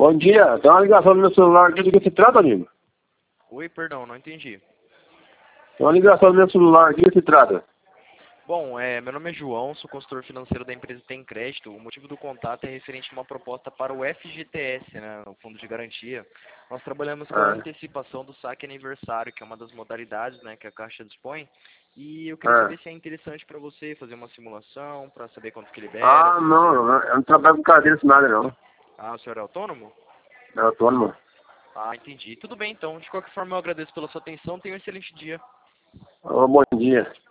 Bom dia, tem uma ligação no meu celular aqui, do que se trata, amigo? Oi, perdão, não entendi. Tem uma ligação no meu celular aqui, do que se trata? Bom, meu nome é João, sou consultor financeiro da empresa Tem Crédito. O motivo do contato é referente a uma proposta para o FGTS, né, o Fundo de Garantia. Nós trabalhamos com a Ah, antecipação do saque aniversário, que é uma das modalidades, né, que a Caixa dispõe. E eu queria ah. saber se é interessante para você fazer uma simulação, para saber quanto que libera, se você... Não, eu não trabalho com cadeira assinada, não. Ah, o senhor é autônomo? É autônomo. Ah, entendi. Tudo bem, então. De qualquer forma, eu agradeço pela sua atenção. Tenha um excelente dia. Ô, bom dia.